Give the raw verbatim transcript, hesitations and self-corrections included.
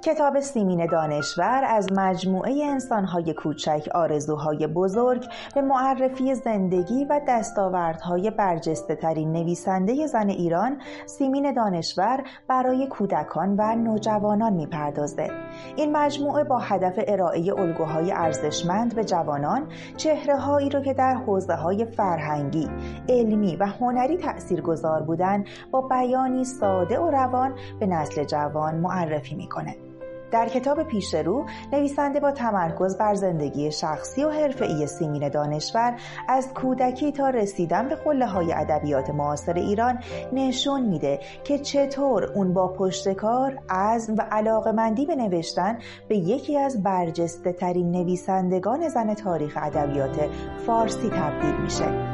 کتاب سیمین دانشور از مجموعه انسان‌های کوچک آرزوهای بزرگ به معرفی زندگی و دستاوردهای برجسته‌ترین نویسنده زن ایران سیمین دانشور برای کودکان و نوجوانان می‌پردازد. این مجموعه با هدف ارائه الگوهای ارزشمند به جوانان، چهره‌هایی را که در حوزه‌های فرهنگی، علمی و هنری تأثیرگذار بودند با بیانی ساده و روان به نسل جوان معرفی می‌کند. در کتاب پیش رو، نویسنده با تمرکز بر زندگی شخصی و حرفه‌ای سیمین دانشور از کودکی تا رسیدن به قله‌های ادبیات معاصر ایران نشون میده که چطور اون با پشتکار، عزم و علاقه‌مندی به نوشتن به یکی از برجسته‌ترین نویسندگان زن تاریخ ادبیات فارسی تبدیل میشه.